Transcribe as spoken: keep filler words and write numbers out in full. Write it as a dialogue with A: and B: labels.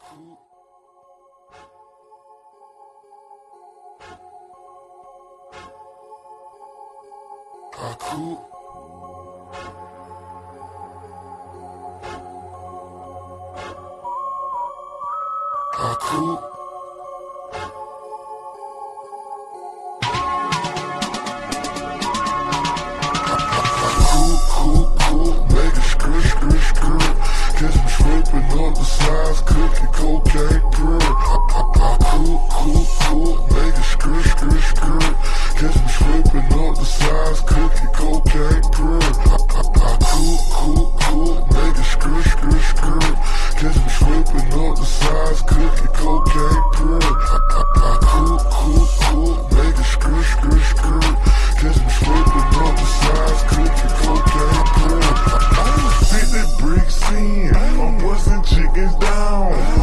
A: cool. I cool. I cool. Cool, cool, make it skirt, skirt, skirt. Catch me scraping up the sides, cookie, cocaine, girl. I, I, I cool, cool, cool, make it skirt, skirt, skirt. Catch me scraping up the sides, cookie, cocaine, girl. I, I, I cool, cool, cool, make it skirt, skirt, skirt. Catch me scraping up the sides, cookie, cocaine, girl. I, I, I cool, cool, cool, make it skirt, skirt, skirt. Catch me scraping up the sides, cookie, cocaine, girl. I, I spit that bricks in, I'm busting chickens down.